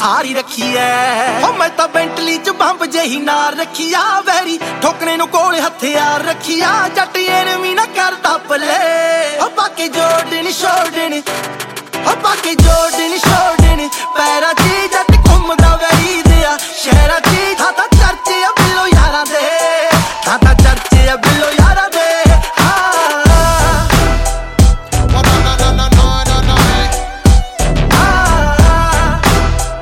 ਸਾਰੀ ਰੱਖੀ ਐ। ਹੋ ਮੈਂ ਤਾਂ ਬੈਂਟਲੀ ਚ ਬੰਬ ਜਿਹੀ ਨਾਲ ਰੱਖੀ ਆ, ਵੈਰੀ ਠੋਕਣੇ ਨੂੰ ਕੋਲ ਹਥਿਆਰ ਰੱਖੀ ਆ। ਜੱਟ ਐਨਮੀ ਨਾ ਕਰਦਾ ਪਲੇ, ਹੋ ਪਾ ਕੇ ਜੋੜਨ ਛੋੜਨ, ਹੋ ਪਾ ਕੇ ਜੋੜਨ ਛੋੜਨ।